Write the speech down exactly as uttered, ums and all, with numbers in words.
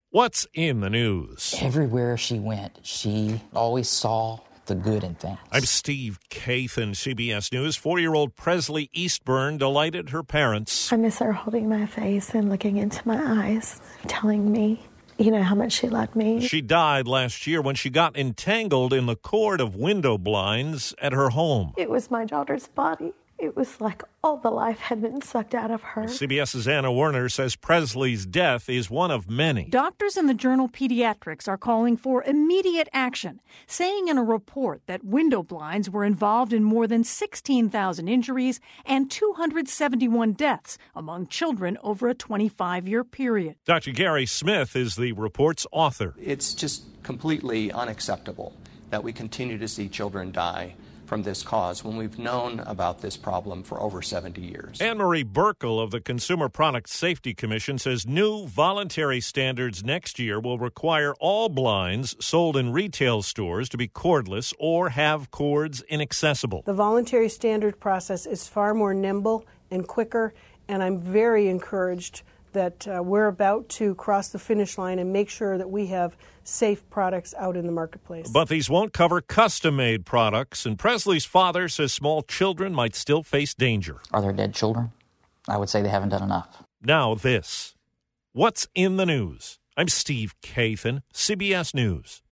What's in the news? Everywhere she went, she always saw the good in things. I'm Steve Kathan, C B S News. Four-year-old Presley Eastburn delighted her parents. I miss her holding my face and looking into my eyes, telling me, you know, how much she loved me. She died last year when she got entangled in the cord of window blinds at her home. It was my daughter's body. It was like all the life had been sucked out of her. CBS's Anna Werner says Presley's death is one of many. Doctors in the journal Pediatrics are calling for immediate action, saying in a report that window blinds were involved in more than sixteen thousand injuries and two hundred seventy-one deaths among children over a twenty-five-year period. Doctor Gary Smith is the report's author. It's just completely unacceptable that we continue to see children die from this cause when we've known about this problem for over seventy years. Anne-Marie Burkle of the Consumer Product Safety Commission says new voluntary standards next year will require all blinds sold in retail stores to be cordless or have cords inaccessible. The voluntary standard process is far more nimble and quicker, and I'm very encouraged that uh, we're about to cross the finish line and make sure that we have safe products out in the marketplace. But these won't cover custom-made products, and Presley's father says small children might still face danger. Are there dead children? I would say they haven't done enough. Now this. What's in the news? I'm Steve Kathan, C B S News.